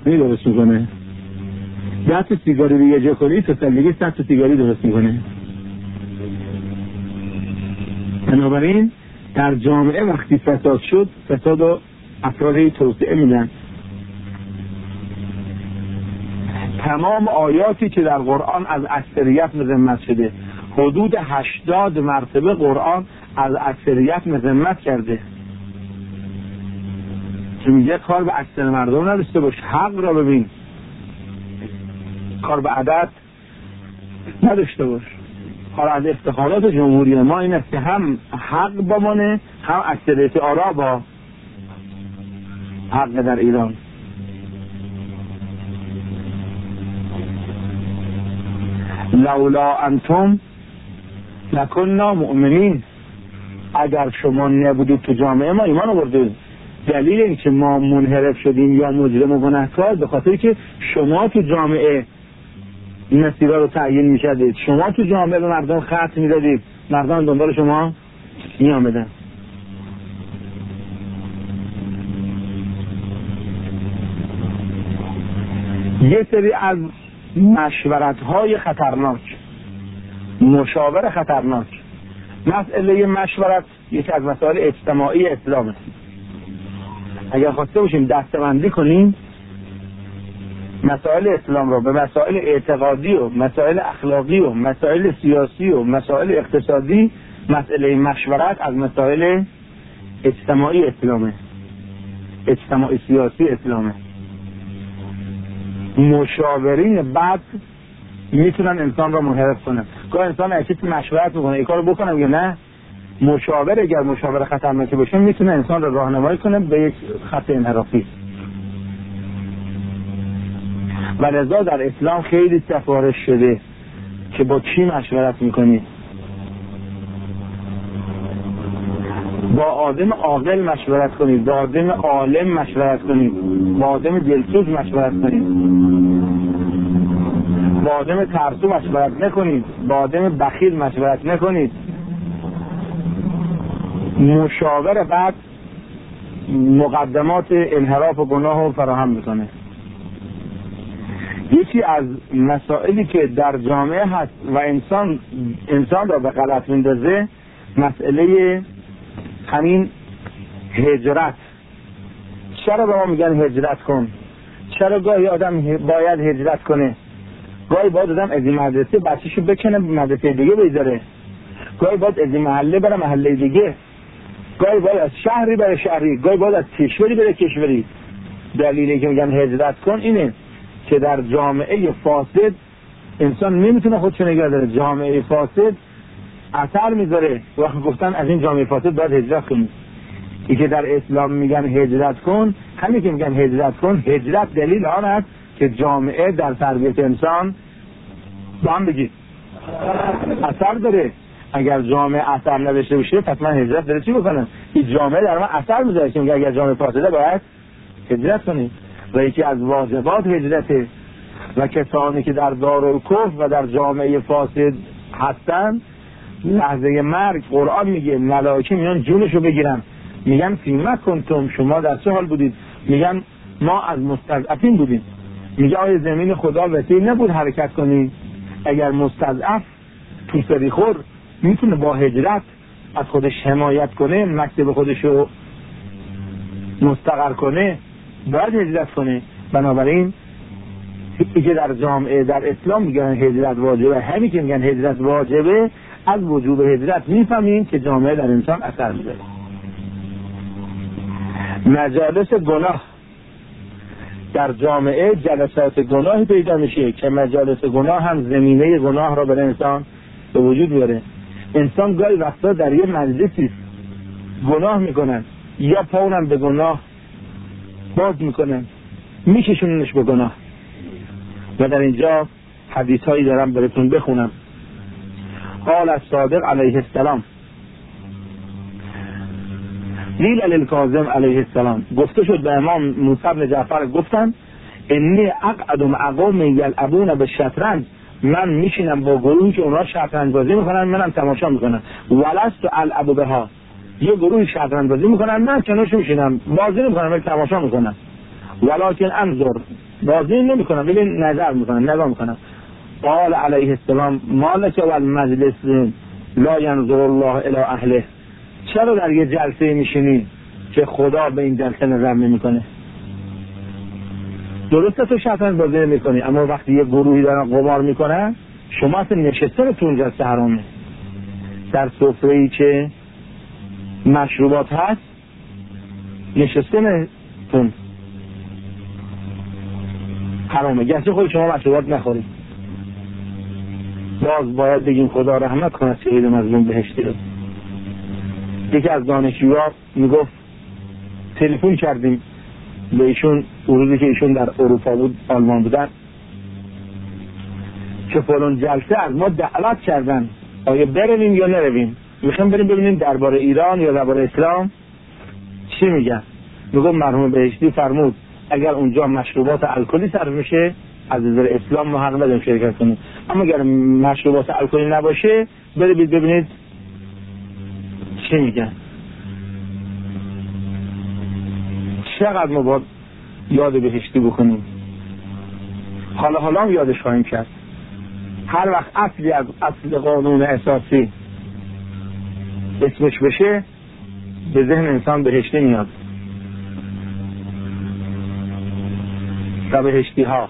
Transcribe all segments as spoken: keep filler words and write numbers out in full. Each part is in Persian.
می درست میکنه. ده تا سیگاری رو یه جا کنی تا سال دیگه صد تا سیگاری درست میکنه. بنابراین در جامعه وقتی فساد شد، فساد و افرادی توسعه میدن. تمام آیاتی که در قرآن از اکثریت مذمت شده، حدود هشتاد مرتبه قرآن از اکثریت مذمت کرده که میگه کار به اکثر مردم نداشته باش، حق را ببین، کار به عدد نداشته باش. حالا از افتخارات جمهوری ما این است که هم حق بمانه، هم اکثریت آرا با حق در ایران. لولا انتم لکننا مؤمنین، اگر شما نبودید تو جامعه ما ایمان آوردید. دلیل این که ما منحرف شدیم یا مجرم و گناهکار به خاطر که شما تو جامعه این مسیرها رو تعیین می‌کردید، شما تو جامعه به مردم خط می‌دادید، مردم دنبال شما می‌آمدن. یه سری از مشورت‌های خطرناک، مشاور خطرناک، مسئله مشورت یکی از مسائل اجتماعی اسلامه. اگر خواسته باشیم دسته‌بندی کنیم مسائل اسلام رو به مسائل اعتقادی و مسائل اخلاقی و مسائل سیاسی و مسائل اقتصادی، مسئله مشورت از مسائل اجتماعی اسلامه، اجتماعی سیاسی اسلامه. مشاورین بعد میتونن انسان را منحرف کنن. گاه انسان اکیت مشورت میکنه این کارو بکنم یا نه، مشاور اگر مشاور خطرناکی باشه میتونه انسان را راهنمایی کنه به یک خط انحرافی. و لذا در اسلام خیلی سفارش شده که با کی مشورت میکنی. با آدم عاقل مشورت کنید، با آدم عالم مشورت کنید، با آدم دلسوز مشورت کنید، با آدم ترسو مشورت نکنید، با آدم بخیل مشورت نکنید. مشاور بعد مقدمات انحراف و گناه رو فراهم میکنه. یکی از مسائلی که در جامعه هست و انسان انسان را به غلط میندازه مسئله همین هجرت. چرا به ما میگن هجرت کن؟ چرا گاهی آدم باید هجرت کنه؟ گاهی باید آدم از این مدرسه بچه‌شو بکنه به مدرسه دیگه بذاره، گاهی باید از این محله بره محله دیگه، گاهی باید از شهری بره شهری، گاهی باید از کشوری بره کشوری. دلیلی که میگن هجرت کن اینه که در جامعه فاسد انسان نمیتونه خودشو نگه داره. جامعه فاسد اثر میذاره. وقتی گفتن از این جامعه فاسد باید هجرت کنید، این که در اسلام میگن هجرت کن، همین که میگن هجرت کن، هجرت دلیل آن است که جامعه در تربیت انسان با هم بگید اثر داره. اگر جامعه اثر نداشته باشه پس من هجرت داره چی بکنم؟ این جامعه در من اثر میذاره که میگه اگر جامعه فاسده باید هجرت کنید. و یکی از واجبات هجرته. و کسانی که در دارالکفر و در جامعه فاسد هستن لحظه مرگ قرآن میگه ملائکه میان جونشو بگیرن، میگن فیما کنتم، شما در چه حال بودید؟ میگن ما از مستضعفین بودیم. میگه آیا زمین خدا وسیع نبود حرکت کنی؟ اگر مستضعف تو سریخور میتونه با هجرت از خودش حمایت کنه، مکتب خودشو مستقر کنه، باید هجرت کنه. بنابراین که در جامعه در اسلام میگن هجرت واجبه، همین که میگن هجرت واجبه از وجوب هجرت میفهمیم که جامعه در انسان اثر میذاره. مجالس گناه در جامعه جلسات گناهی پیدا میشه که مجالس گناه هم زمینه گناه را برای انسان به وجود بیاره. انسان گاهی وقتا در یه مجلسی گناه میکنن یا پاونم به گناه باز میکنن، میکشوننش به گناه. و در اینجا حدیث هایی دارم براتون بخونم. قال الصادق علیه السلام قیل للکاظم علیه السلام، گفته شد به امام موسی بن جعفر، گفتن انی اقعد مع قوم یلعبون بالشطرنج، من میشینم با گروهی که اونها شطرنج بازی میکنن، منم تماشا میکنم. ولست العب بها، یه گروهی شطرنج بازی میکنن من کنارش میشینم بازی میکنم ولی تماشا میکنم. ولکن انظر بازی نمیکنن، ببین نظر میکنن، نگاه میکنن. قال علیه السلام مالک و المجلس لا ینظر الله الی اهله. چرا در یه جلسه میشینی که خدا به این جلسه نظر نمیکنه؟ درسته تو شطرنج بازی نمیکنی، اما وقتی یه گروهی دارن قمار میکنن شما اصلا نشستن تو اون جلسه حرامه. در سفره‌ای که مشروبات هست نشستن تون حرامه، گرچه خود شما مشروبات نخورید. باز باید بگیم خدا رحمت کنه شهید مظلوم بهشتی رو. یکی از دانشجوها میگفت تلفن کردیم به ایشون روزی که ایشون در اروپا بود، آلمان بودن، که فلان جلسه از ما دعوت کردن آیا برویم یا نرویم، میخوایم بریم ببینیم درباره ایران یا درباره اسلام چی میگن. میگم مرحوم بهشتی فرمود اگر اونجا مشروبات الکلی صرف میشه از نظر اسلام ما حق نداریم شرکت کنیم، اما اگر مشروبات الکلی نباشه برید ببینید چی میگن. چقدر ما باید یاد بهشتی بکنیم، حالا حالا هم یادش خواهیم کرد. هر وقت اصلی از اصل قانون اساسی اسمش بشه به ذهن انسان بهشتی میاد. و بهشتی ها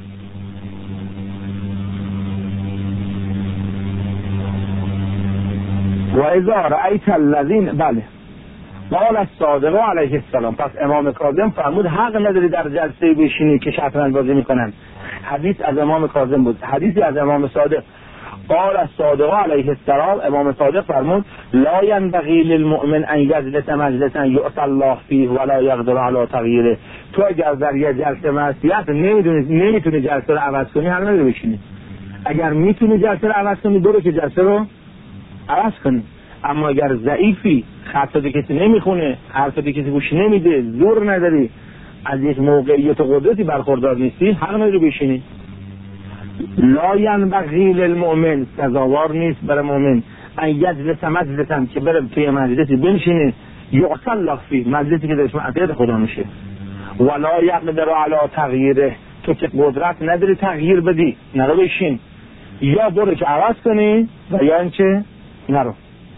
و اذا رأیت الذین، بله قال الصادق علیه السلام. پس امام کاظم فرمود حق نداری در جلسه بشینی که شطرنج بازی میکنن. حدیث از امام کاظم بود، حدیثی از امام صادق. قال الصادق علیه السلام، امام صادق فرمود لا ينبغي للمؤمن ان یجلس مجلسا یؤتی الله فیه ولا یقدر علی تغییره. تو اگر در یه جلسه معصیت نمیدونی نمیتونی جلسه رو عوض کنی، حق نداری بشینی. اگر میتونی جلسه رو عوض کنی برو که جلسه رو عوض کنی. اما اگر ضعیفی، خطا کسی نمیخونه، حرف کسی گوش نمیده، زور نداری، از یک موقعیت و قدرتی برخوردار نیستی، حق نداری بشینی. لا ینبغی للمؤمن، سزاوار نیست برای مؤمن ان یجلس مجلسا که بره توی مجلسی بنشینه یعصی الله فیه، مجلسی که درش معصیت خدا میشه، ولا یقدر علی تغییره، تو که قدرت نداری تغییر بدی نرو بشین، یا برو که عوض کنی و یا اینکه نرو.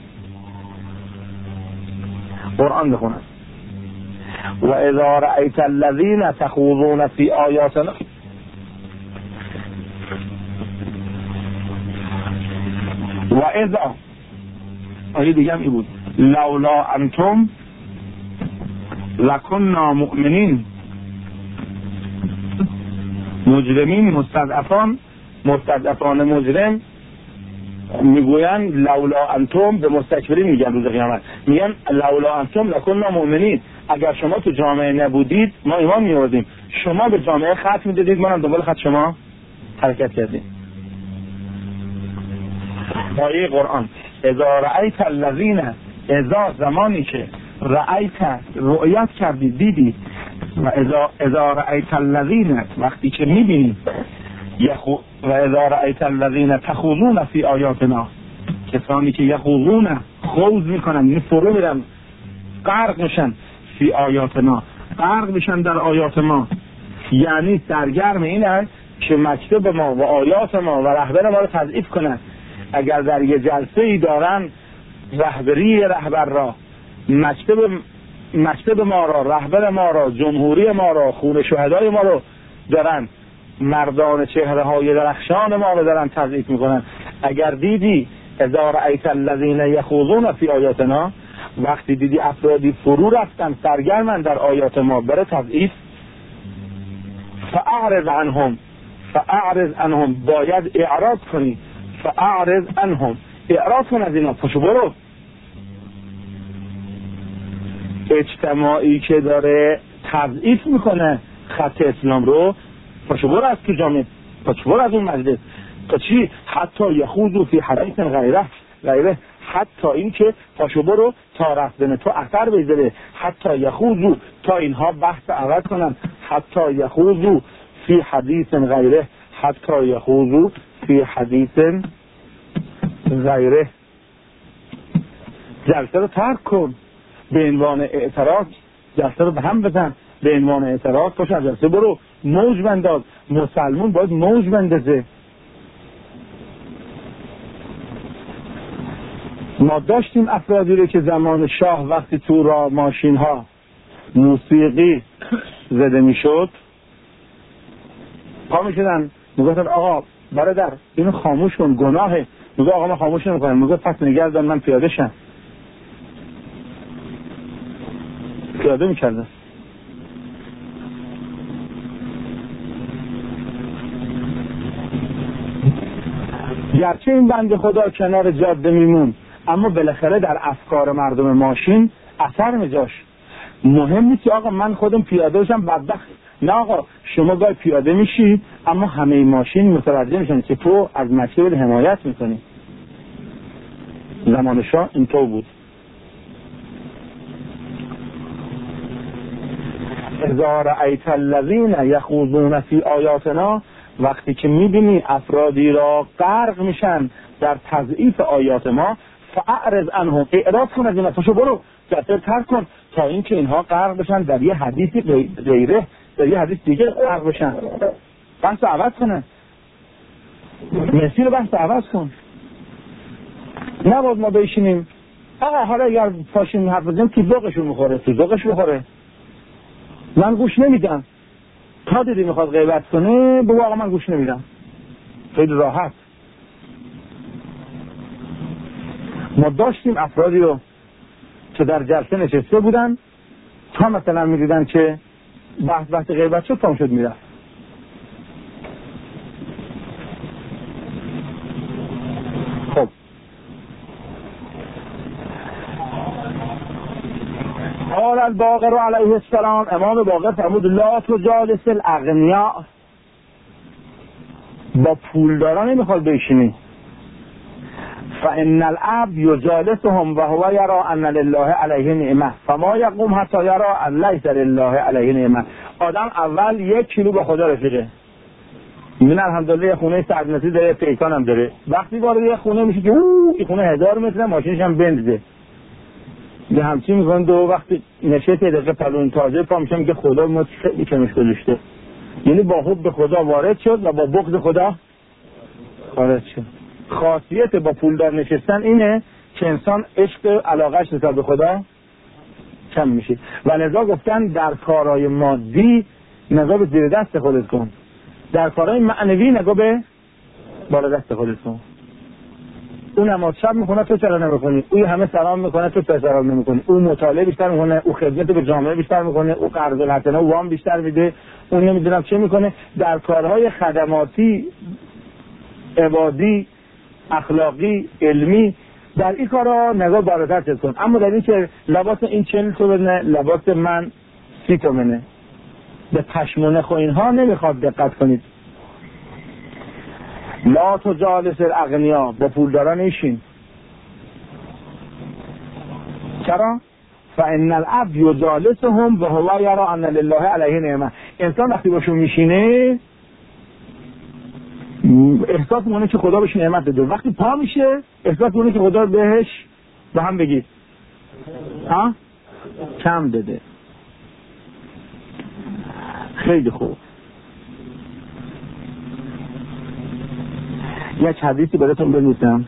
قرآن بخونه. و اذا رأیت الذین تخوضون فی آیاتنا، و اذا آیه دیگه هم ای بود لولا انتم لکننا مؤمنین، مجرمین مستضعفان مستضعفان مجرم میگوین لولا انتم، به مستکبرین میگن روز قیامت، میگن لولا انتم لکننا مؤمنین، اگر شما تو جامعه نبودید ما ایمان میآوردیم، شما به جامعه خط میدادید ما هم دنبال خط شما حرکت کردیم. آیه قرآن اذا رأیت الذین، اذا زمانی که رأیت رؤیت کردی دیدی، و اذا اذا رأیت الذین وقتی که میبینی، یخو و اذا رأیت الذین تخوضون فی آیاتنا، کسانی که یخوضون خوض میکنن یعنی فرو میرن غرق میشن فی آیاتنا، غرق میشن در آیات ما، یعنی سرگرم این است که مکتب ما و آیات ما و رهبر ما رو تضعیف کنن. اگر در یه جلسه ای دارن رهبری رهبر را، مکتب مکتب ما را، رهبر ما را، جمهوری ما را، خون شهدای ما رو دارن، مردان چهره های درخشان ما رو دارن تضعیف میکنن، اگر دیدی اذا رأیت الذین یخوضون فی آیاتنا، وقتی دیدی افرادی فرو رفتن سرگرمن در آیات ما برای تضعیف، فاعرض عنهم، فاعرض عنهم، باید اعراض کنی، فاعرض عنهم، اعراض کن از اینا، پشو برو. اجتماعی که داره تضعیف میکنه خط اسلام رو، پشو برو از تو جامعه، پشو برو از اون مجلس. تا چی؟ حتی یخوضوا فی حدیث غیره غیره، حتی این که پاشو برو تا رفتن تو اثر بذاره، حتی یخوضوا، تا اینها بحث عوض کنن، حتی یخوضوا فی حدیث غیره، حتی یخوضوا فی حدیث غیره. جلسه رو ترک کن به عنوان اعتراض، جلسه رو به هم بزن به عنوان اعتراض، پاشو از جلسه برو، موج بنداز. مسلمون باید موج بندازه. ما داشتیم افرادی رو که زمان شاه وقتی تو را ماشین ها موسیقی زده می شد پا می شدن میگفتن آقا برادر اینو خاموش کن، گناهه. میگه آقا من خاموش نمیکنم. میگه پس نگردن من پیاده شم. پیاده میکردن. گرچه این بنده خدا کنار جاده میمون اما بالاخره در افکار مردم ماشین اثر میذاشت. مهم نیست آقا من خودم پیاده باشم بدبخت. نه آقا شما باید پیاده میشی اما همه ماشین متوجه میشن که تو از مسیر حمایت میکنی. زمان شاه اینطور بود. اذا رأیت الذین یخوضون فی آیاتنا، وقتی که میبینی افرادی را غرق میشن در تضعیف آیات ما، فاعرض عنهم، اعراض کن از این اصلا، برو جسر ترک کن تا اینکه اینها غرق بشن در یه حدیثی غیره، در یه حدیث دیگه غرق بشن. بحث عوض کنن، مسیر بحث عوض کن. نباید ما بشینیم آقا حالا اگر پاشیم حرف بزنیم تو ذوقشون میخوره، تو ذوقش میخوره، من گوش نمیدم. تا دیدی میخواد غیبت کنه بگو آقا من گوش نمیدم. خیلی راحت. ما داشتیم افرادی رو که در جلسه نشسته بودن تا مثلا میدیدن که بحث بحث غیبت شد تام شد میرفت. خب قال الباقر علیه السلام، امام باقر فرمود لا تجالس الاغنیاء، با پولداران نمیخواد بشینی. فان العبد یجالسهم و هو یرى ان لله علیه نعمه فما یقوم حتی یرى ان لیس لله علیه نعمه. آدم اول یک کیلو به خدا رسیده، من الحمدلله خونه سعدنسی داره، پیکان هم داره. وقتی وارد یه خونه میشه که اوه این خونه هزار متره، ماشینش هم بنزه یه همچین میکنه. دو وقتی نشه یه دقیقه پلون تازه پا میشه میگه خدا ما خیلی کمش گذاشته. یعنی با حب به خدا وارد شد و با بغض خدا خارج شد. خاصیت با پولدار نشستن اینه که انسان عشق علاقهش نسبت به خدا کم میشه. و لذا گفتن در کارهای مادی نگاه به زیر دست خودت کن، در کارهای معنوی نگاه به بالا دست خودت کن. اون نماز شب میکنه تو چرا نمیکنی؟ او همه سلام میکنه تو چرا سلام نمیکنی؟ او مطالعه بیشتر میکنه، او خدمت به جامعه بیشتر میکنه، او قرض الحسنه و وام بیشتر میده، اون نمیدونم چه میکنه. در کارهای خدماتی، عبادی، اخلاقی، علمی، در این کارها نگاه بالاتر کن. اما در این که لباس این چهل تومنه، لباس من سی تومنه، به پشمونه خو اینها نمیخواد دقت کنید. لا تجالس الاغنیا، با پولداران ایشین. چرا؟ فان العبد یجالسهم و هو یرى ان لله علیه نعمه. انسان وقتی باشون میشینه احساس میکنه که خدا بهش نعمت داده، وقتی پا میشه احساس میکنه که خدا بهش به هم بگید ها کم داده. خیلی خوب. یک حدیثی براتون بنویسم.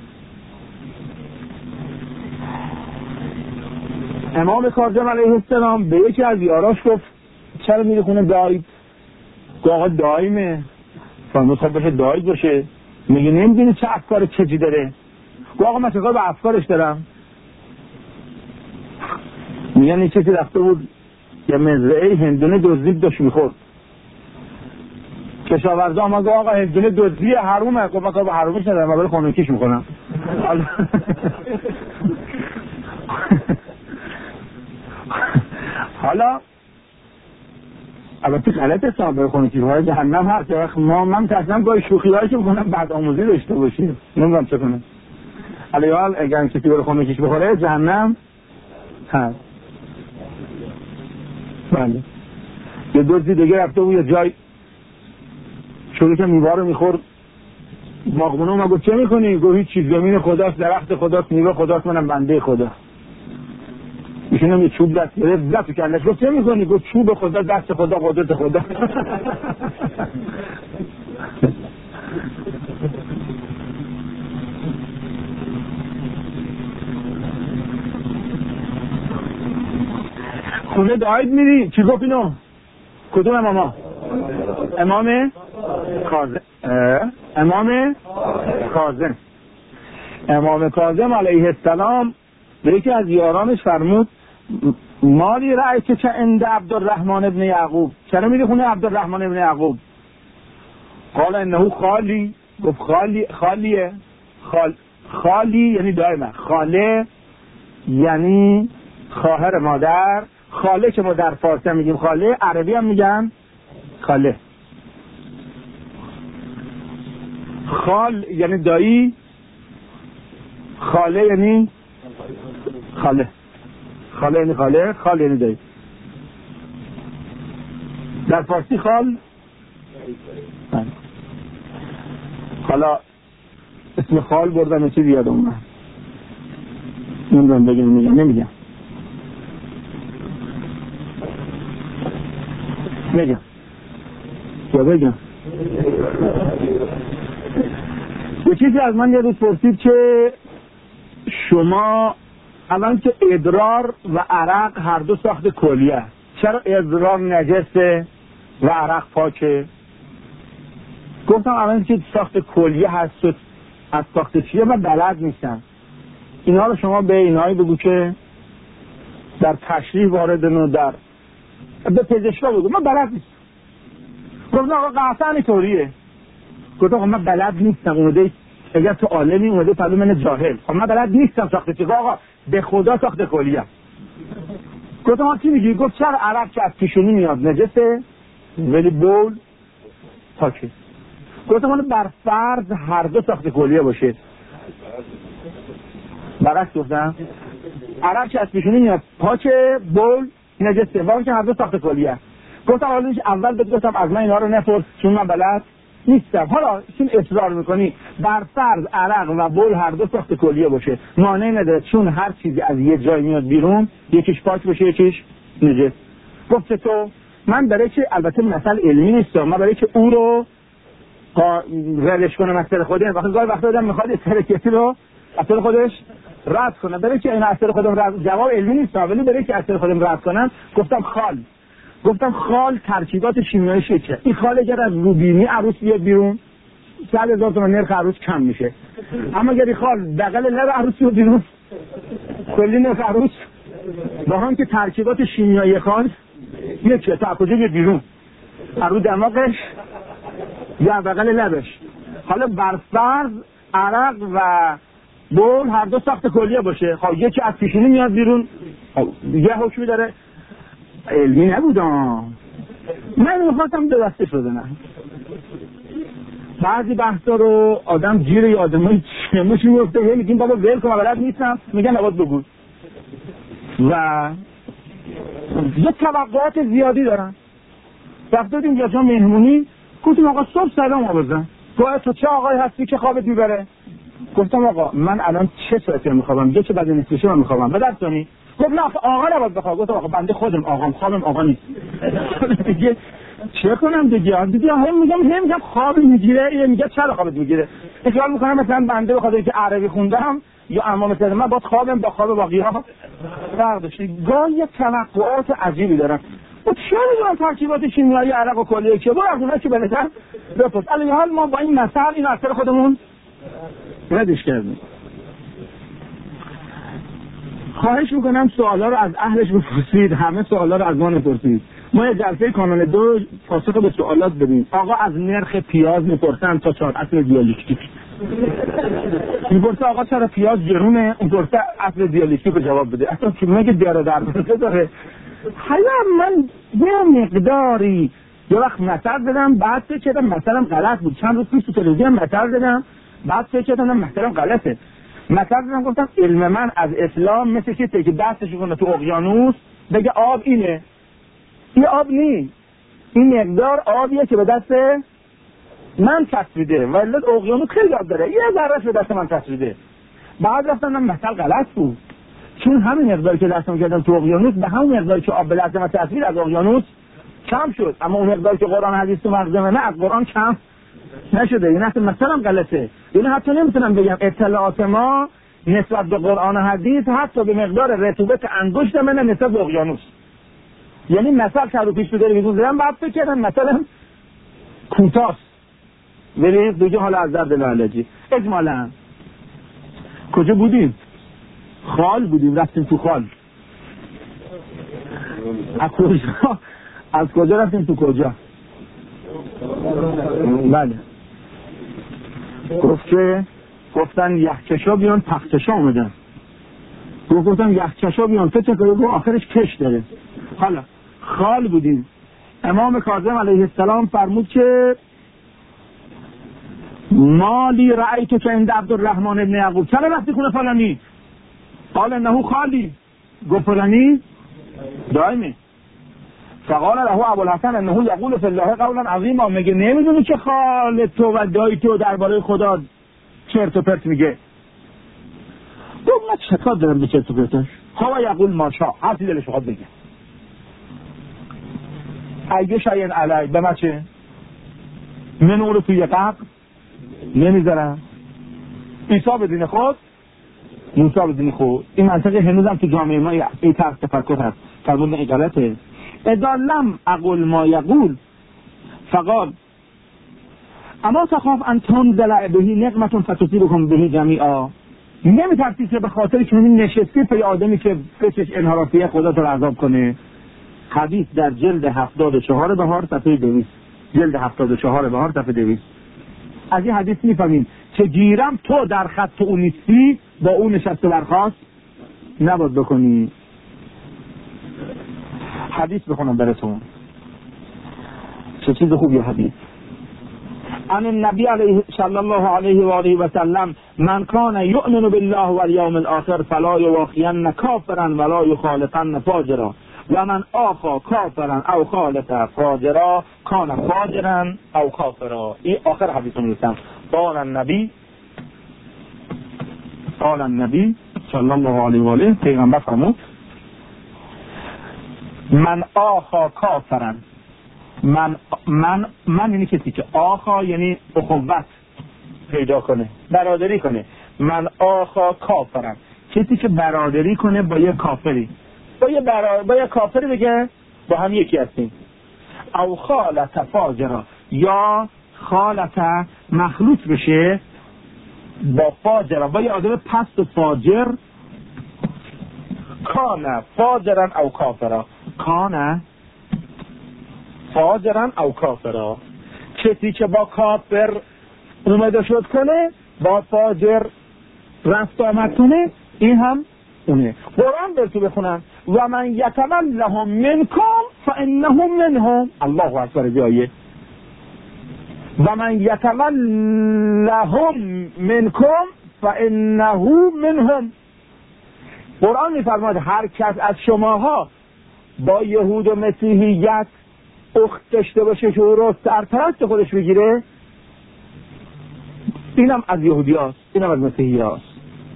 امام کاظم علیه السلام به یکی از یاراش گفت چرا میری خونه داید؟ آقا دایمه. فرمود خب بشه داید باشه. میگه نمیدونی چه افکار چجی داره؟ آقا من چقدر به افکارش دارم. میگن این چیزی رفته بود یه مزرعه هندونه دزدید داشت میخورد. کشاورزا آمد آقا هندونه دزدی حرومه. گفت من کار به حرومش ندارم، من برای خانوکیش میکنم. حالا البته غلط حساب برای خانوکیش وارد جهنم هست. ما من تصمیم گاهی شوخی‌هایی که میکنم بعد آموزی داشته باشیم، نمیدونم چه کنم. حالا اگر کسی برای خانوکیش بخوره جهنم هست. بله. یه دزدی دیگه رفته بود یه جای شروع که میوه رو میخورد، باغبونه اومد گفت چه میکنی؟ گفت هیچ چیز، زمین خداست، درخت خداست، میوه خداست، منم بنده خدا. ایشون هم یه چوب دست گرفت زد تو کلش، گفت چه میکنی؟ گفت چوب خدا، دست خدا، قدرت خدا. خونه دعایت میری چی گفت اینو؟ کدوم اماما؟ امام کاظم. امام کاظم امام کاظم علیه السلام به یکی از یارانش فرمود مالی رأیت چه عند عبدالرحمن ابن یعقوب، چرا میری خونه عبدالرحمن ابن یعقوب؟ قال انه خالی. گفت خالی خالیه خال خالی یعنی دائما، خاله یعنی خواهر مادر، خاله که ما در فارسی هم میگیم خاله، عربی هم میگن خاله. خال یعنی دایی، خاله یعنی خاله، خاله یعنی خاله، خال یعنی دایی. در فارسی خال. حالا اسم خال بردم چیزی یادم اومد، نمیدونم بگم میگم نمیگم میگم یا بگم. یه چیزی از من یه روز پرسید که شما الان که ادرار و عرق هر دو ساخت کلیه، چرا ادرار نجسه و عرق پاکه؟ گفتم الان که ساخت کلیه هست و از ساخت چیه من بلد نیستم. اینا رو شما به اینایی بگو که در تشریح وارد نو در به پزشکا بگو، من بلد نیستم. گفتم آقا قطعا اینطوریه. گفتم آقا من بلد نیستم، اومده اگر تو عالمی اومده پلو من جاهل، خب من بلد نیستم ساخت چیه. آقا به خدا ساخت کلیه. گفتم آقا چی میگی؟ گفت چرا عرق که از پیشونی میاد نجسه ولی بول پاکه. گفتم حالا بر فرض هر دو ساخت کلیه باشه، برعکس گفتم عرق که از پیشونی میاد پاکه، بول نجسه، واقعا که هر دو ساخت کلیه. گفتم حالا اول بهت گفتم از من اینا رو نپرس چون من بلد نیستم. حالا چون اصرار میکنی بر فرض عرق و بول هر دو ساخت کلیه باشه، مانعی نداره چون هر چیزی از یه جای میاد بیرون یکیش پاک باشه یکیش نجس. گفت تو من برای که البته مثل علمی نیستم، من برای که او رو ردش کنم از سر خودم، وقتی گاهی وقتا آدم میخواد ترکیتی رو از سر خودش رد کنه، برای که این از سر خودم رد، جواب علمی نیست ولی برای که از سر خودم رد کنم گفتم خال. گفتم خال ترکیبات شیمیاییش چیه؟ این خال اگر از روبینی عروس بیاد بیرون صد هزار تومان نرخ عروس کم میشه، اما اگر این خال بغل لب عروس بیاد بیرون کلی نرخ عروس با هم که ترکیبات شیمیایی خال یکیه. تا کجا بیاد بیرون؟ رو دماغش یا بغل لبش. حالا بر فرض عرق و بول هر دو ساخت کلیه باشه، خب یکی از پیشونی میاد بیرون یه حکمی داره. علمی نبودم، من میخواستم دو دسته شده نه. بعضی بحثا رو آدم گیر ی آدمایی چموش میفته، هی میگیم بابا ول کن بلد نیستم، میگن نباید بگو و یه توقعات زیادی دارن. رفتیم اینجا جا مهمونی، گفتیم آقا صبح سلام ها بزن، گوه تو چه آقای هستی که خوابت میبره؟ گفتم آقا من الان چه ساعتی رو میخوابم؟ یه چه بعد نیستیشم رو میخوابم به درد دانی؟ گفت نه آقا نباید بخواب. گفتم آقا بنده خودم آقام، خوابم آقا نیست. دیگه چه کنم دیگه؟ دیگه هم میگم هم میگم خواب میگیره، یه میگه چرا خوابت میگیره؟ اخیال میکنم مثلا بنده بخاطر که عربی خوندم یا اما مثلا من با خوابم با خواب باقی ها فرق داشته. گاهی توقعات عجیبی دارم. و چه میدونم ترکیبات شیمیایی عرق و کلیه که برای اونا که بلدن بپرس. علی حال ما با این مثل این اثر خودمون ردش کردیم. خواهش میکنم سوالا رو از اهلش بپرسید، همه سوالا رو از ما نپرسید. ما یه جلسه کانال دو پاسخ به سوالات بدیم. آقا از نرخ پیاز میپرسن تا چهار اصل دیالکتیک. میپرسه آقا چرا پیاز گرونه؟ اون پرسه اصل دیالکتیک رو جواب بده. اصلا که مگه در در داره. حالا من یه مقداری یه وقت مثل بدم بعد فکر کردم مثلم غلط بود. چند روز پیش تو تلویزیون مثل دادم بعد فکر کردم مثلم غلطه. مثل دادم گفتم علم من از اسلام مثل کسی که دستش کنه تو اقیانوس بگه آب اینه. این آب نیست، این مقدار آبیه که به دست من چسبیده ولی اقیانوس خیلی آب داره، یه ذرهش به دست من چسبیده. بعد رفتم مثل غلط بود. چون همین مقداری که دستم کردم تو اقیانوس به همون مقداری که آب بلعظم و تصویر از اقیانوس کم شد، اما اون مقداری که قرآن حدیث تو مغز منه از قرآن کم نشده. این اصلا مثلا غلطه. یعنی حتی نمیتونم بگم اطلاعات ما نسبت به قرآن و حدیث حتی به مقدار رطوبت انگشت منه نسبت به اقیانوس. یعنی مثلا که رو پیش بگیری میگوزم بعد فکر کردم مثلا کوتاست ولی دیگه حالا از درد لاعلاجی. اجمالا کجا بودیم؟ خال بودیم، رفتیم تو خال. از کجا؟ از کجا رفتیم تو کجا؟ بله گفت که گفتن یخچشا بیان تختشا اومدن. گفت گفتن یخچشا بیان فکر کنید گفت آخرش کش داره. حالا خال بودیم. امام کاظم علیه السلام فرمود که مالی رأیتو که عند عبدالرحمن ابن یعقوب، چرا رفتی خونه فلانی؟ قال انه خالی. گفت فلانی دائمی. فقال له ابوالحسن انه یقول فی الله قولا عظیما، میگه نمیدونی که خال تو و دایی تو درباره خدا چرت و پرت میگه؟ گفت من چطور دارم به چرت و پرتش؟ خب یقول ماشا، هر چی دلش بخواد بگه. اگه شاین علی به ما چه؟ من اون رو توی قبر نمیذارم. عیسی به دین خود، موسی به دین خود. این منطقه هنوزم تو جامعه ما این طرز تفکر هست. فرمودن این غلطه. اذا لم اقول ما یقول فقال اما تخاف ان تنزل بهی نقمة فتصیبکم بهی جمیعا. نمیترسی که به خاطر که نشستی پای آدمی که فکرش انحرافیه خدا تو رو عذاب کنه؟ حدیث در جلد هفتاد و چهار بهار صفحه دویست. جلد هفتاد و چهار بهار صفحه دویست. از این حدیث میفهمیم که گیرم تو در خط اون نیستی با اون نشست و برخاست نباید بکنی. حدیث بخونم براتون. چه چیز خوبی حدیث. عن النبی علیه صلی الله علیه و آله و سلم من کان یؤمن بالله والیوم الاخر فلا یواخین کافرا ولا یخالطن فاجرا و من آخا کافرا او خالط فاجرا کان فاجرا او کافرا. این آخر حدیث میگم. قال النبی قال النبی صلی الله علیه و آله، پیغمبر فرمود من آخا کافرا، من من من یعنی کسی که آخا یعنی اخوت پیدا کنه، برادری کنه. من آخا کافرم، کسی که برادری کنه با یه کافری، با یه برا... با یه کافری بگه با هم یکی هستیم. او خالط فاجرا، یا خالط مخلوط بشه با فاجرا، با یه آدم پست و فاجر. کانه فاجرن او کافرا، کانه فاجرن او کافرا، کسی که با کافر اومده شد کنه با فاجر رفت آمد کنه، این هم اونه. قرآن برتو بخونن و من یتمن لهم منکم فانهم منهم. الله اکبر. بیایه و من یتمن لهم منکم فانه منهم. قرآن میفرماید هر کس از شماها با یهود و مسیحیت اخت داشته باشه که او رو سرپرست خودش بگیره، اینم از یهودی هاست، اینم از مسیحی هاست.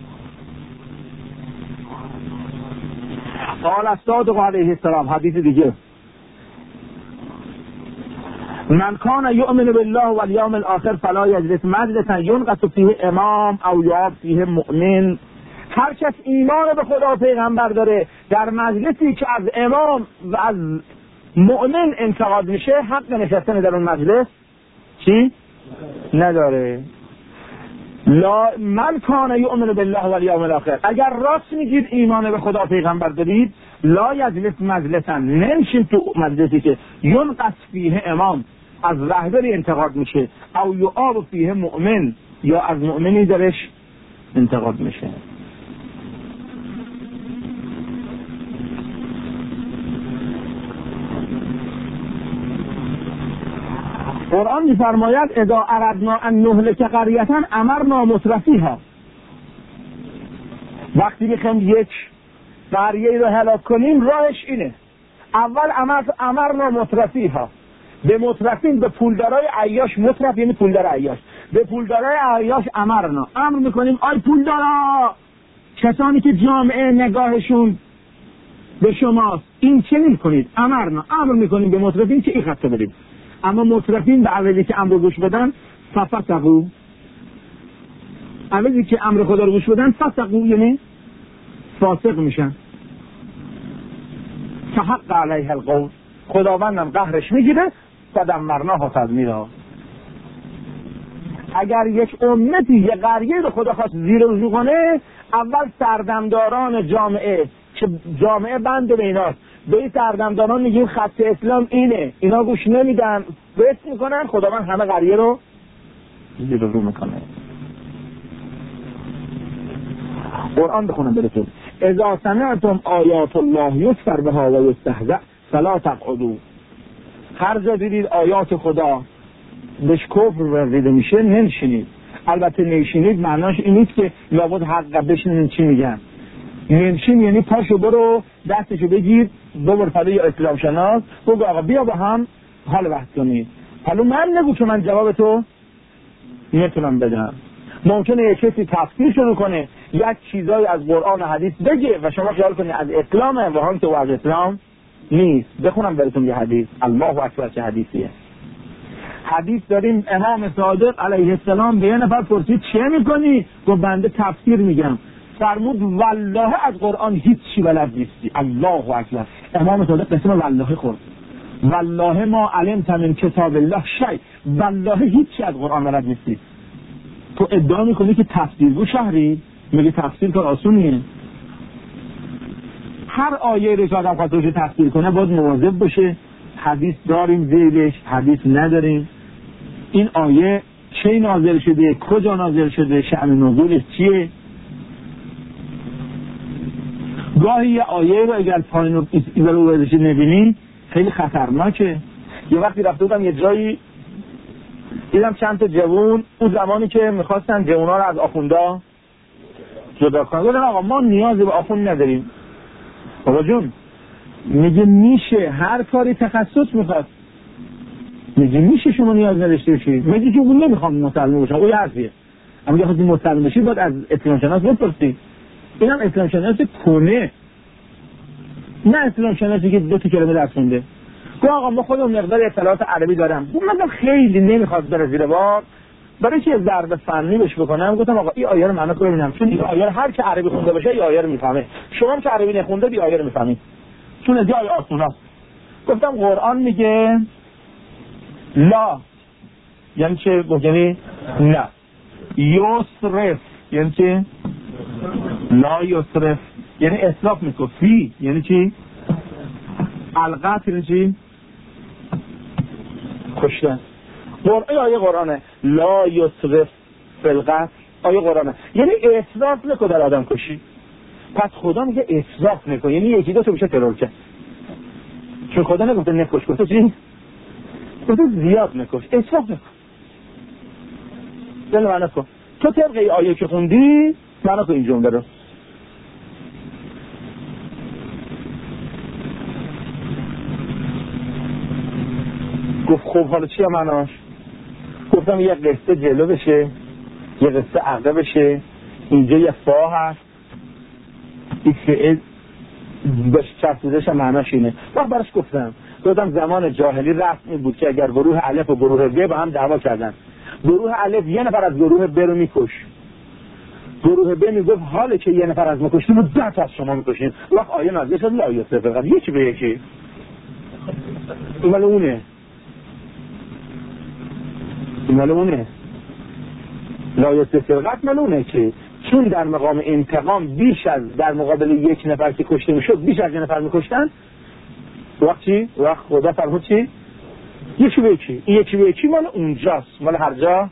قال الصادق علیه السلام، حدیث دیگه، من کان یؤمن بالله والیوم الاخر فلا یجلس مجلسا ینقص فیه امام او یعاب فیه مؤمن. هر کس ایمان به خدا و پیغمبر داره در مجلسی که از امام و از مؤمن انتقاد میشه حق نشستن در اون مجلس چی؟ نداره. لا من کان یؤمن بالله والیوم الاخر، اگر راست میگید ایمان به خدا و پیغمبر دارید، لا یجلس مجلسا، ننشین تو مجلسی که ینقص فیه امام از رهبری انتقاد میشه او یعاب فیه مؤمن یا از مؤمنی درش انتقاد میشه. قرآن می‌فرماید اذا اردنا ان نهلك قریة امرنا مترفیها. وقتی میخوایم یک قریه رو هلاک کنیم راهش اینه، اول امر امرنا مترفیها، به مترفین، به پولدارای عیاش، مترف یعنی پولدار عیاش، به پولدارای عیاش امرنا، امر میکنیم آی پولدارا کسانی که جامعه نگاهشون به شماست این چه میکنید؟ امرنا امر میکنیم به مترفین که این خطه برید، اما مترفین به عوضی که امر گوش بدن ففتقو، عوضی که امر خدا رو گوش بدن فتقو یعنی فاسق میشن. فحق علیه القول، خداوندم قهرش میگیره فدمرناه تدمیرا. اگر یک امتی یه قریه رو خدا خواست زیر و رو کنه، اول سردمداران جامعه که جامعه بند به ایناست، به این سردمداران میگیم خط اسلام اینه، اینا گوش نمیدن بیت میکنن، خداوند همه قریه رو زیر و رو میکنه. قرآن بخونم براتون. اذا سمعتم آیات الله یکفر بها و یستهزأ فلا تقعدوا. هر جا دیدید آیات خدا بهش کفر ورزیده میشه ننشینید. البته نشینید معناش این نیست که لابد حق بشینید چی میگن. ننشین یعنی پاشو برو دستشو بگیر دوبار پلو یا اسلام شناس بگو آقا بیا با هم حال بحث کنید. حالا من نگو که من جواب تو نتونم بدم. ممکنه یک کسی تفسیر شروع کنه یک چیزایی از قرآن و حدیث بگه و شما خیال کنید از اسلامه و هم که از اسلام نیست. بخونم براتون یه حدیث. الله اکبر چه حدیثیه. حدیث داریم امام صادق علیه السلام به یه نفر پرسید چه میکنی؟ گفت بنده تفسیر میگم. فرمود والله از قرآن هیچ چی بلد نیستی. الله اکبر. امام صادق قسم والله خورد. والله ما علمت من کتاب الله شیء. والله هیچ چی از قرآن بلد نیستی. تو ادعا میکنی که تفسیرگو شهری؟ میگه تفسیر کار آسونیه. هر آیه رو که آدم خواست روش تفسیر کنه باید مواظب باشه. حدیث داریم زیرش، حدیث نداریم. این آیه چه نازل شده، کجا نازل شده، شأن نزولش چیه. گاهی یه آیه رو اگر پایین رو ایزالو بردش نبینی خیلی خطرناکه. یه وقتی رفته بودم یه جایی دیدم چند تا جوون اون زمانی که میخواستن جوونا رو از آخوندا جدا کنن، گفتن آقا ما نیازی به آخوند نداریم. بابا جون میگه میشه، هر کاری تخصص میخواد. میگه میشه شما نیاز نداشته باشید. میگه که اون نمیخوام مسلمان باشم، اون حرفیه. اما اگه خواستید مسلمان باشید باید از اسلام شناس بپرسید. اینم اسلام شناس کنه، نه اسلام شناسی که دو تا کلمه درس خونده. گفت آقا ما خودمون مقدار اطلاعات عربی دارم. گفت من خیلی نمیخواد بره زیر بار، برای که ضرب فنی بهش بکنم. گفتم آقا این آیه رو معنا کنم ببینم، چون این آیه هر که عربی خونده باشه این آیه رو میفهمه. شما هم که عربی نخونده این آیه رو میفهمید، چون این آیه آسونه. گفتم قرآن میگه لا یعنی چه؟ یعنی نه. یسرف یعنی چه؟ لا یسرف یعنی اسراف میکنه. فی یعنی چی؟ القتل یعنی چی؟ کشتن. قرآن آیه قرآنه لا یسرف فی القتل، آیه قرآنه یعنی اسراف نکن در آدم کشی. پس خدا میگه اسراف نکن، یعنی یکی دو تا میشه ترور کرد. چون خدا نگفته نکش، گفته چی؟ گفته زیاد نکش، اسراف نکن. دل معنی کن. تو طبق آیه که خوندی معنی کن این جمله رو. گفت خب حالا چیه معناش؟ گفتم یه قصه جلو بشه، یه قصه عقب بشه، اینجا یه فا هست، این فعل باش چرسیدش معناش اینه. وقت برش گفتم گفتم زمان جاهلی رسمی بود که اگر گروه الف و گروه ب با هم دعوا کردن، گروه الف یه نفر از گروه ب رو میکش، گروه ب میگفت حاله که یه نفر از ما کشتیم و ده تا از شما میکشیم. وقت آیه نازل شد لا یسرف فقط یکی به یکی. این مال اونه، این مال اونه. لا یسرف فقط مال اونه که چون در مقام انتقام بیش از در مقابل یک نفر که کشته میشد بیش از یک نفر میکشتن. وقت چی؟ وقت خدا فرمود چی؟ یکی به یکی. این یکی به یکی مال اونجاست، مال هر جا.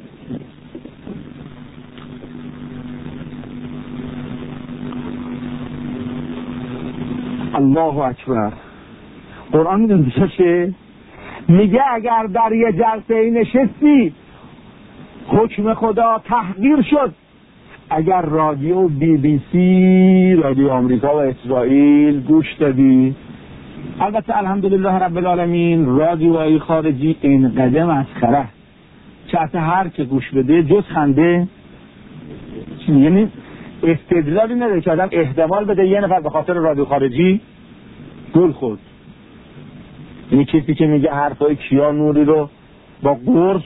الله اکبر. قرآن میدونی چه؟ میگه اگر در یه جلسه نشستی حکم خدا تحقیر شد، اگر رادیو بی بی سی، رادیو آمریکا و اسرائیل گوش دادی، البته الحمدلله رب العالمین رادیوهای خارجی این قدم مسخره، چه هر که گوش بده جز خنده، یعنی استدلالی نداره که آدم احتمال بده یه نفر به خاطر رادیو خارجی گل خورد. یعنی کسی که میگه حرفای کیانوری رو با قرص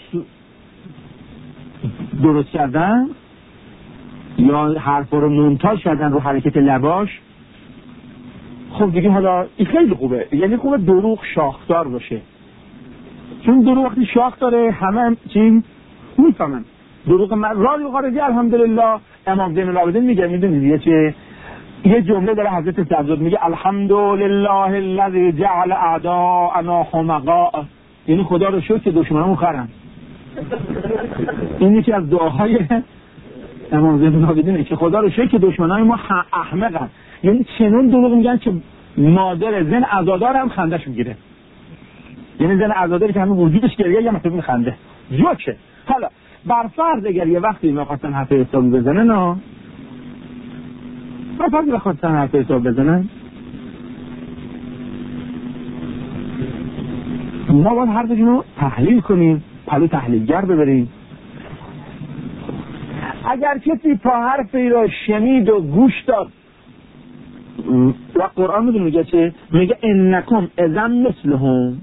درست کردن یا حرفا رو مونتاژ کردن رو حرکت لباش، خب دیگه حالا این خیلی خوبه. یعنی خوبه دروغ شاخدار باشه، چون دروغ وقتی شاخ داره همه چی میفهمن. دروغ من رادیو خارجی الحمدلله امام زین العابدین میگه، میدونید یه چه یه جمله داره حضرت سبزاد میگه الحمدلله الذی جعل اعداءنا حمقاء، یعنی خدا رو شکر که دشمنامون خرن. این یکی از دعاهای امام زین العابدینه که خدا رو شکر که دشمنای ما احمقن. یعنی چنون دروغ میگن که مادر زن عزادار هم خندش میگیره. یعنی زن عزاداری که همه وجودش گریه یا مثلا خنده جوکه. حالا بر فرض اگر یه وقتی میخواستن حرف حسابی بزنن نه بر فرض میخواستن حرف حساب بزنن ما باید حرفشون رو تحلیل کنیم، پلو تحلیلگر ببریم. اگر کسی پا حرفی رو شنید و گوش داد و قرآن میدون میگه چه؟ میگه انکم اذا مثلهم،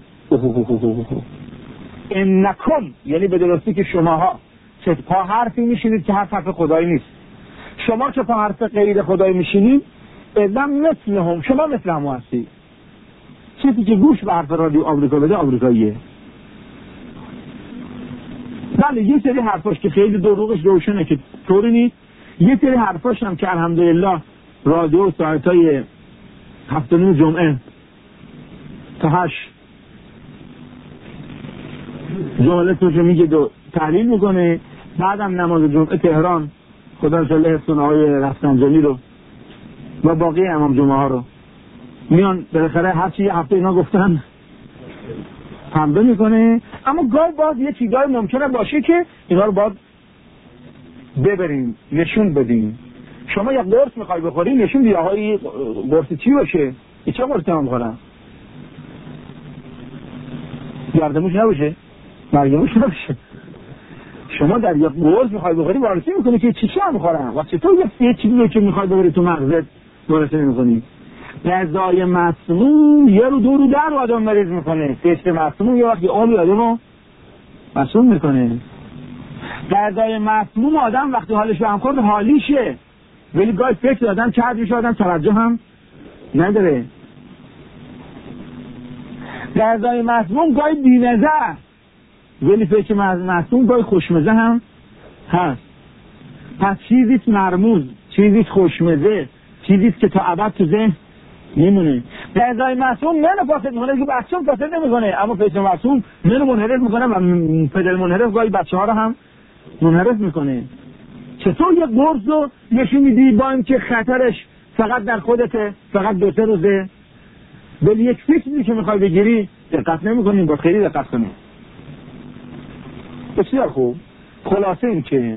انکم یعنی به درستی که شماها که پا حرفی میشینید که حرف حرف خدایی نیست، شما که پا حرف غیر خدایی میشینید اذا مثلهم، شما مثل همو هستی. کسی که گوش به حرف رادیو آمریکا بده آمریکاییه. بله یه سری حرفاش که خیلی دروغش روشنه که طوری نیست، یه سری حرفاش هم که الحمدلله رادیو ساعتای هفت و نیم جمعه تا هشت جمله توشو میگه دو تحلیل میکنه، بعدم نماز جمعه تهران خدا انشالله حفظونه های رفسنجانی رو و باقی امام جمعه ها رو میان بالاخره هرچی یه هفته اینا گفتن پنبه میکنه. اما گاه باز یه چیزای ممکنه باشه که اینا رو باید ببریم نشون بدیم. شما یک قرص میخوای بخوری نشون بیا های قرص چی باشه، ای چه قرصی هم بخورم گردموش نباشه مرگموش نباشه. شما در یک قرص میخوای بخوری وارسی میکنی که چی چی هم بخورم و چطور یه چیزی رو که میخوای ببری تو مغزت وارسی میکنی. غذای مسموم یه رو دو رو در رو آدم مریض میکنه. سیست مسموم یه وقت یه عمری آدم رو مسموم میکنه. غذای مسموم آدم وقتی حالش به هم خورد حالیشه، ولی گاهی فکر آدم کرد میشه آدم توجه هم نداره. غذای مسموم گاهی بی‌مزه ولی فکر مسموم گاهی خوشمزه هم هست. پس چیزیست مرموز، چیزیست خوشمزه، چیزیست که تا ابد تو ذهن میمونه. غذای مسموم منو فاسد میکنه که بچه هم فاسد نمیکنه، اما فکر مسموم منو منحرف میکنه و پدر منحرف گاهی بچه ها رو هم منحرف میکنه. چطور یک قرص رو نشون میدی با اینکه خطرش فقط در خودته، فقط دو سه روزه، ولی یک فکری که میخوای بگیری دقت نمیکنیم، با خیلی دقت کنیم. بسیار خوب. خلاصه این که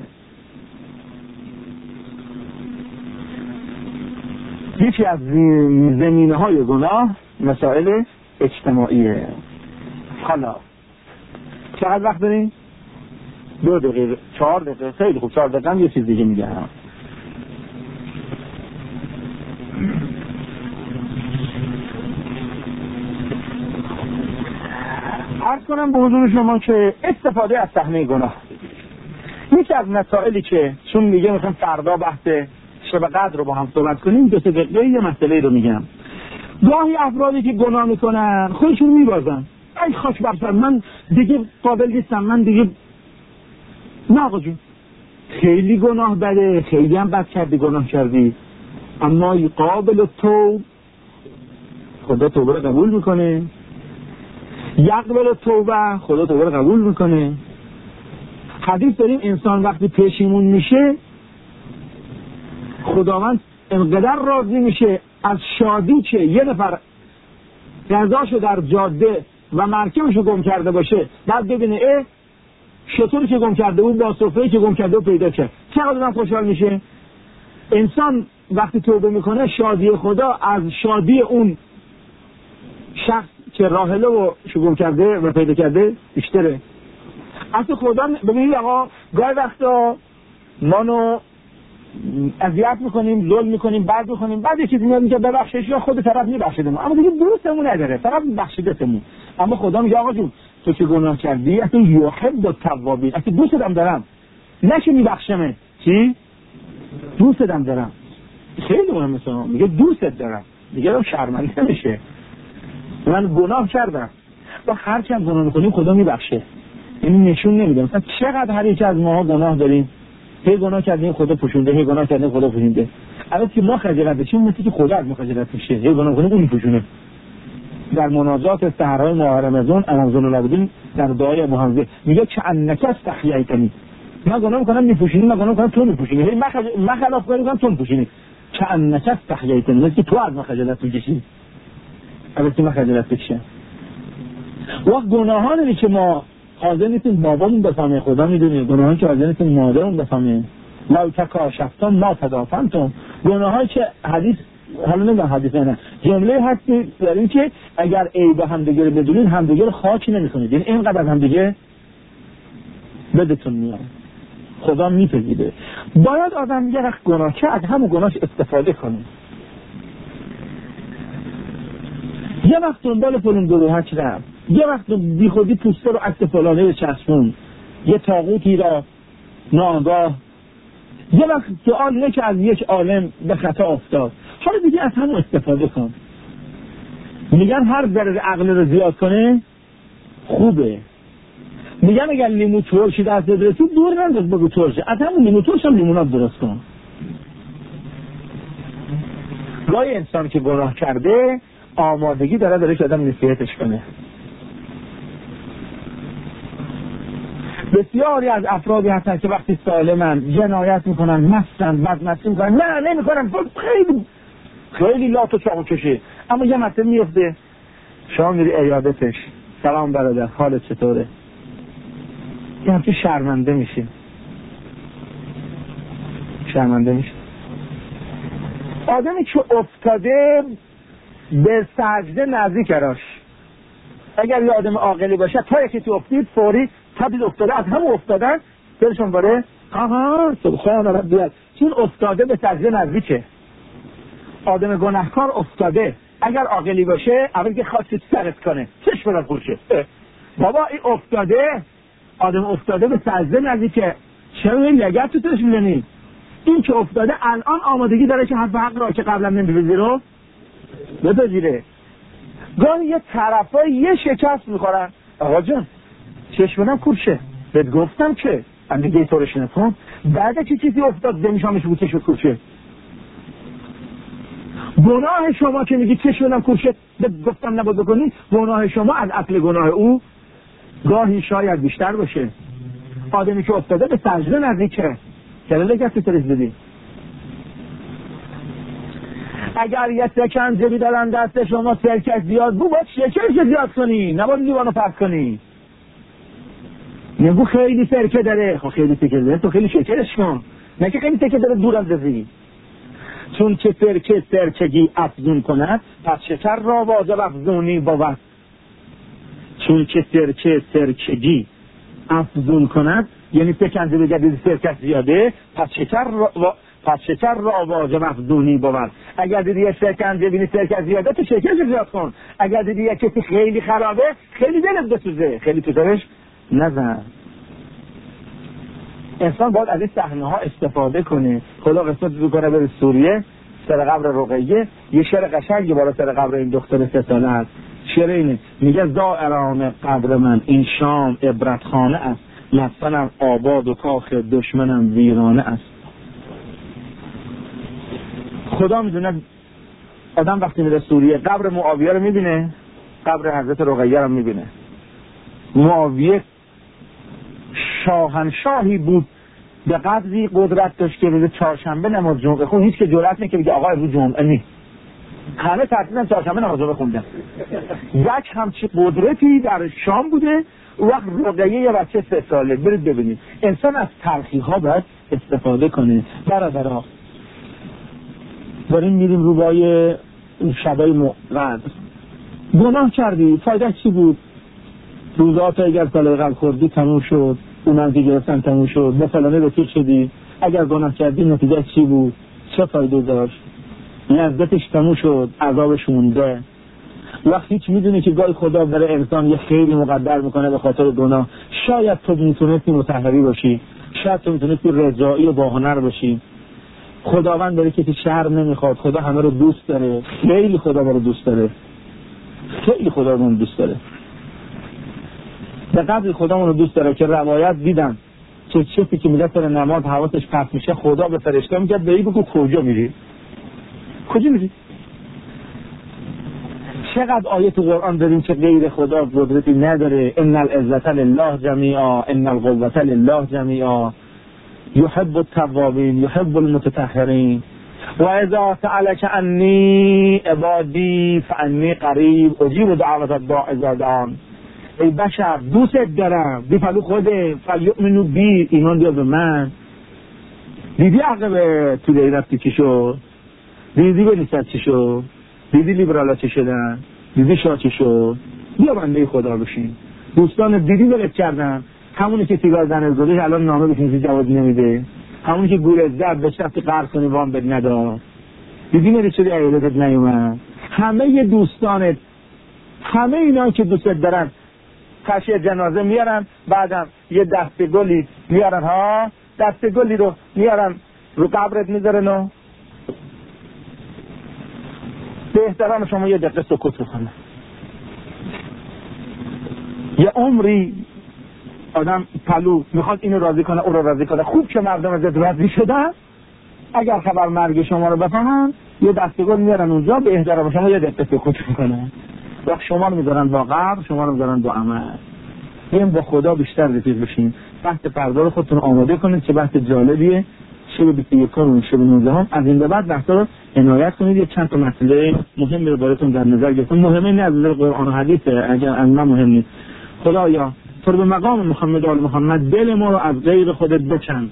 یکی از زمینه های گناه مسائل اجتماعیه. حالا چقدر وقت داریم؟ دو دقیقه، چهار دقیقه. خیلی خوب، چهار دقیقه هم یه چیز دیگه میگم. عرض کنم به حضور شما که استفاده از صحنه گناه یکی از مسائلی که چون میگه میخوام فردا بحث شب قدر رو با هم صحبت کنیم، دو سه دقیقه یه مسئله رو میگم. گاهی افرادی که گناه میکنن خودشون میبازن، ای خاک بر سر من دیگه قابل نیستم، من دیگه نه آقا جون، خیلی گناه بده، خیلی هم بد کردی گناه کردی، اما قابل توب، خدا توبه رو قبول میکنه. یقبل توبه، خدا توبه رو قبول میکنه. حدیث داریم انسان وقتی پشیمون میشه خداوند انقدر راضی میشه از شادی که یه نفر غذاشو در جاده و مرکبشو گم کرده باشه، بعد ببینه اه شطوری که گم کرده بود با سفره‌ای که گم کرده بود پیدا کرد، چقدر آدم خوشحال میشه. انسان وقتی توبه میکنه شادی خدا از شادی اون شخص که راحله و شگم کرده و پیدا کرده بیشتره. اصلا خدا ببینید آقا گاهی وقتا منو اذیت میکنیم، ظلم میکنیم، بعد میکنیم، بعد یه چیزی میاد میگه ببخشش، یا خود طرف میبخشیدمون، اما دیگه درستمون نداره، فقط بخشیدتمون. اما خدا میگه آقا جون تو که گناه کردی، اصلا یحب التوابین، اصلا دوستم دارم، نه که میبخشمه، چی؟ دوستم دارم. خیلی مهمه، مثلا میگه دوستت دارم، دیگه شرمنده نمیشه. من گناه کردم و هر چند گناه میکنیم خدا میبخشه. این نشون نمیده مثلا چقدر هر یک از ماها گناه داریم، هی گناه کردیم خدا پوشونده، هی گناه کردیم خدا پوشونده. البته که ما خجالت بشیم مثل که خدا از ما خجالت میشه، هی گناه کنیم اون پوشونه. در مناجات سحرهای ماه رمضان انزل الله بدین در دعای محمد میگه که انک استحییتنی، من گناه میکنم میپوشونی، من گناه میکنم تو میپوشونی، هی من خج... من خلاف کاری میکنم تو میپوشونی، که انک استحییتنی، مثل که تو از ما خجالت میکشی. البته من خجالت بکشم. وقت گناهانی که ما حاضر نیستیم بابامون بفهمه، خدا میدونه، گناهانی که حاضر نیستیم مادرمون بفهمه، لو تکاشفتم ما تدافنتم، گناهایی که حدیث، حالا نمیدونم حدیث نه، جمله هستی داریم که اگر عیب همدیگه رو بدونید همدیگه رو خاک نمیکنید، یعنی اینقدر از همدیگه بدتون میاد، خدا میپذیره. باید آدم یه وقت گناه که از همون گناهش استفاده کنه. یه وقت دنبال فلان گروهک رفت، یه وقت بی خودی پوسته رو عکس فلانه چسبون، یه طاغوتی را ناگاه، یه وقت سوال که از یک عالم به خطا افتاد، حالا دیگه از همون استفاده کن. میگن هر ذره عقل رو زیاد کنه خوبه. میگن اگر لیمو ترشی دست برسید دور ننداز بگو ترشه، از همون لیمو ترش هم لیمونات درست کن. گاهی انسان که گناه کرده آمادگی داره داره که آدم نصیحتش کنه. بسیاری از افرادی هستن که وقتی سالمن جنایت میکنن، مستن، بدمستی میکنن، نه نمیکنن، خیلی خیلی لات و چاقو کشه، اما یه مسئله میفته، شما میری عیادتش، سلام برادر حالت چطوره؟ یه همچه شرمنده میشه، شرمنده میشه. آدمی که افتاده به سجده نزدیک راش، اگر یه آدم عاقلی باشه تا یکی تو افتید فوری تبدیل افتاده، از همون افتادن دلشون باره آها سبحان ربی، چون افتاده به سجده نزدیکه. آدم گناهکار افتاده اگر عاقلی باشه اول که خواستید سرت کنه چش بدن خورشه، بابا این افتاده، آدم افتاده به سجده نزدیکه، چرا این لگت تو توش میزنید؟ این که افتاده الان آمادگی داره که حق حق را که قبلا نمیپذیره رو بپذیره. گاهی یه طرفای یه شکست میخورن، آقا جان چشم بدم کورشه، بهت گفتم که من دیگه ای طورش نکن، بعد چی چیزی افتاد دمیشامش بود چشم کورشه. گناه شما که میگی چشم بدم کورشه بهت گفتم نباید بکنی، گناه شما از اصل گناه او گاهی شاید بیشتر باشه. آدمی که افتاده به سجده نزدیکه، چرا لگت تو رسیدی؟ اگر یه سکنجبی دارن دست شما سرکش زیاد بود باید شکرش زیاد کنی، نباید لیوانو پس کنی. نگو خیلی سرکه داره، خب خیلی سرکه داره تو خیلی شکرش کن، نه که خیلی سرکه داره دور اندازی. چون که سرکه سرکگی افزون کند پس شکر را واجب افزونی بود. چون که سرکه سرکگی افزون کند یعنی سکنجبی جدید سرکش زیاده، پس شکر را پس شکر را واجب افزونی بود. اگر دیدی یه شکنجه بینی سرکش زیاده تو شکرش زیاد کن، اگر دیدی یه کسی خیلی خرابه خیلی دلت بسوزه، خیلی تو درش نزن. انسان باید از این صحنه ها استفاده کنه. خدا قسمت بکنه بره سوریه سر قبر رقیه، یه شعر قشنگی بالا سر قبر این دختر سه ساله است. شعر اینه، میگه زائران قبر من این شام عبرتخانه است، مسکنم آباد و کاخ دشمنم ویرانه است. خدا میدونه آدم وقتی میره سوریه قبر معاویه رو میبینه، قبر حضرت رقیه رو میبینه. معاویه شاهنشاهی بود، به قدری قدرت داشت که روز چهارشنبه نماز جمعه خون هیچ که جرئت نکنه که بگه آقا روز جمعه نیست، همه تعطیلن چهارشنبه نماز جمعه خوندن. یک همچی قدرتی در شام بوده. وقت رقیه یه بچه سه ساله، برید ببینید. انسان از تلخی ها باید استفاده کنه. برادرها داریم میریم روبای شبای مقرد، گناه کردی فایده چی بود؟ روزات اگر سال قبل خوردی تموم شد، اونم که گرفتن تموم شد، به فلانه رفیق شدی، اگر گناه کردی نتیجه چی بود؟ چه فایده داشت؟ لذتش تموم شد، عذابش مونده. وقتی هیچ میدونی که گاهی خدا برای انسان یه خیری مقدر میکنه به خاطر گناه، شاید تو میتونستی مطهری باشی، شاید تو میتونستی رضایی و باهنر باشی. خداوند داره کسی شر نمیخواد، خدا همه رو دوست داره، خیلی خدا رو دوست داره، خیلی خدا رو دوست داره. به قدر خدا رو دوست داره که روایت دیدم که کسی که میره سر نماز حواسش پرت میشه، خدا به فرشته میگه به این بگو کجا میری؟ کجا میری؟ چقدر آیه تو قرآن داریم که غیر خدا قدرتی نداره. ان العزة لله جمیعا ان القوة لله جمیعا یحب التوابین یحب المتطهرین و اذا سألك عنی عبادی فانی قریب اجیب دعوت الداع اذا دعان. ای بشر دوست دارم، بی پلو خوده فلیؤمنوا بی، ایمان بیار به من. دیدی عقب تو دیرفتی چی شد؟ دیدی به نسبت چی شد؟ دیدی لیبرالا چی شدن؟ دیدی شاه چی شد؟ بیا بنده خدا بشین. دوستان دیدی ولت کردن، همونی که سیگار زن ازدادش الان نامه بکنی جواب نمیده، همونی که گور ازداد به شفت قرض کنی وام بد نداد. دیدی مری شدی ایالتت نیومد. همه ی دوستانت، همه اینا که دوستت دارن تشییع جنازه میارن، بعدم یه دست گلی میارن، ها دست گلی رو میارن رو قبرت میذارن و به احترام شما یه دقیقه سکوت بکنه. یه عمری آدم پلو میخواد اینو راضی کنه او رو راضی کنه. خوب که مردم ازت راضی شدن، اگر خبر مرگ شما رو بفهمن یه دستگل میارن اونجا، به احترام شما یه دقیقه سکوت میکنن. وقت شما رو میذارن با قبر، شما رو میذارن با عمل. این با خدا بیشتر رفیق بشین. بحث فردا رو خودتون آماده کنید که بحث جالبیه. شب بیست و یکم و شب نوزدهم از این به بعد بحثا رو عنایت کنید. یک چند تا مسئله مهمی رو براتون در نظر گرفتم. مهمه نه از نظر قرآن و حدیثه، اگر از من مهم نیست. خدایا تو به مقام محمد آل محمد دل ما رو از غیر خودت بکن.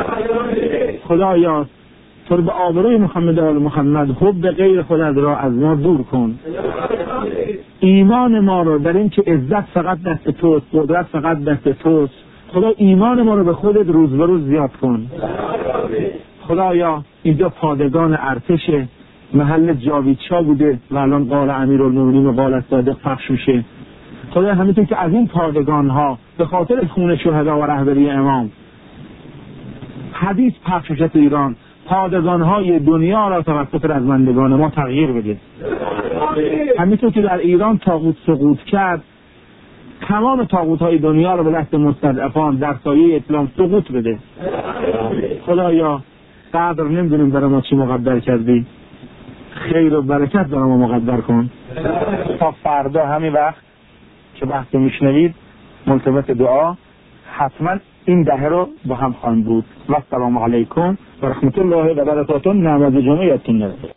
خدایا تو به آبروی محمد آل محمد حب غیر خودت را از ما دور کن. ایمان ما رو در این که عزت فقط دست توست، قدرت فقط دست توست. خدا ایمان ما رو به خودت روز به روز زیاد کن. خدایا اینجا پادگان ارتش محل جاویدشاه بوده و الان قال امیرالمومنین و قال صادق پخش میشه. خدا همینطور که از این پادگان ها به خاطر خون شهدا و رهبری امام حدیث پخش شده تو ایران، پادگان های دنیا را توسط رزمندگان ما تغییر بده. همینطور که در ایران طاغوت سقوط کرد، تمام طاغوت های دنیا را به دست مستضعفان در سایه اسلام سقوط بده. خدایا قدر نمیدونیم برای ما چی مقدر کردی، خیر و برکت برای ما مقدر کن. تا فردا همین وقت که بحث میشنوید ملتمس دعا حتما این دهه رو با هم خواهیم بود. و السلام علیکم و رحمت الله و برکاته. نماز جمعه یادتون نره.